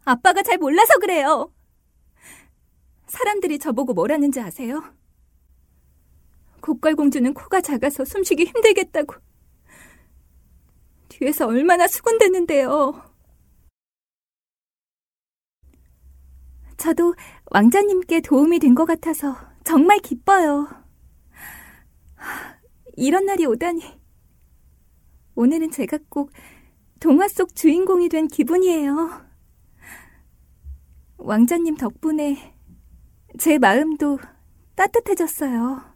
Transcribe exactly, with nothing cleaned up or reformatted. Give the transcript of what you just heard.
아빠가 잘 몰라서 그래요. 사람들이 저보고 뭐라는지 아세요? 고깔공주는 코가 작아서 숨쉬기 힘들겠다고. 뒤에서 얼마나 수군댔는데요. 저도 왕자님께 도움이 된 것 같아서 정말 기뻐요. 이런 날이 오다니. 오늘은 제가 꼭 동화 속 주인공이 된 기분이에요. 왕자님 덕분에 제 마음도 따뜻해졌어요.